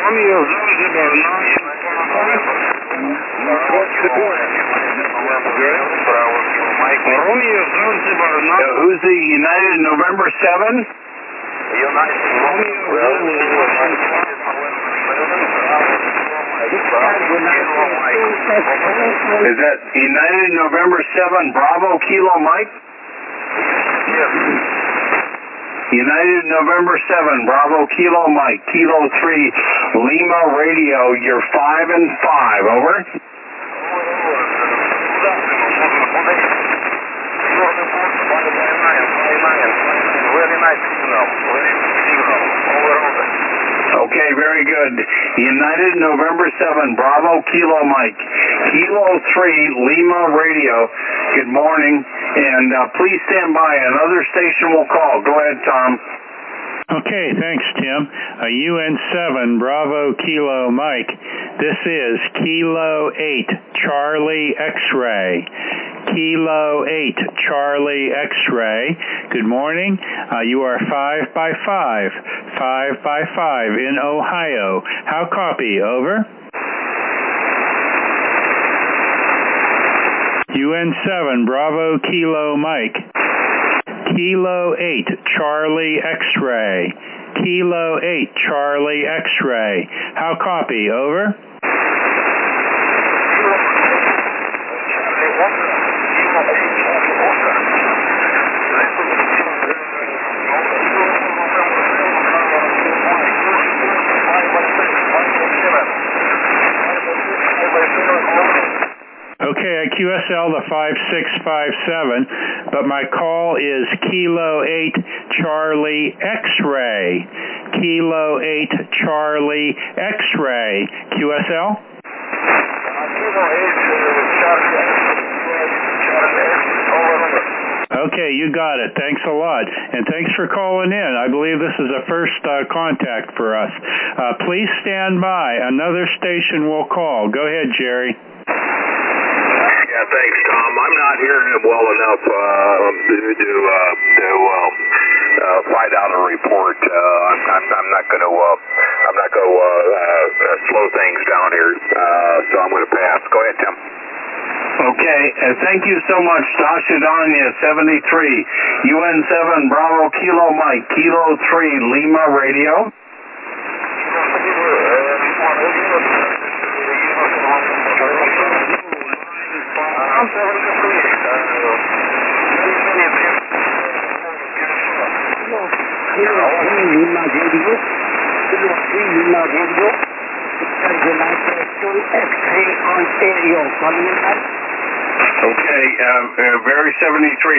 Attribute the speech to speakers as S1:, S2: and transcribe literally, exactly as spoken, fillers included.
S1: Romeo Zanzibar nine five. Romeo Zanzibar nine.
S2: Uh, who's the United November seven?
S1: United Romeo
S2: Is that United November seven Bravo Kilo Mike?
S1: Yes.
S2: United November seven Bravo Kilo Mike, Kilo three Lima Radio, you're five and five, over. Okay, very good. United November seven Bravo Kilo Mike, Kilo three Lima Radio, good morning, and uh, please stand by. Another station will call. Go ahead, Tom.
S3: Okay, thanks, Tim. Uh, U N seven Bravo Kilo Mike, this is Kilo eight Charlie X-Ray. Kilo eight Charlie X-Ray. Good morning. Uh, you are five by five. five by five in Ohio. How copy? Over. U N seven Bravo Kilo Mike. Kilo eight Charlie X-Ray. Kilo eight Charlie X-Ray. How copy? Over. Okay, I Q S L the five six five seven, but my call is Kilo eight Charlie X-Ray. Kilo eight Charlie X-Ray. Q S L? Okay, you got it. Thanks a lot. And thanks for calling in. I believe this is a first uh, contact for us. Uh, please stand by. Another station will call. Go ahead, Jerry.
S4: Yeah, thanks, Tom. I'm not hearing him well enough uh, to to, uh, to uh, uh, find out a report. Uh, I'm, I'm, I'm not going to uh, I'm not going to uh, uh, slow things down here, uh, so I'm going to pass. Go ahead, Tim.
S2: Okay, uh, thank you so much, Tasha Danya, seventy-three, U N seven Bravo Kilo Mike, Kilo three Lima Radio.
S5: Lima Radio, Kilo three Lima Radio, X-ray Ontario, calling in.
S2: Okay, uh, uh, very seventy-three.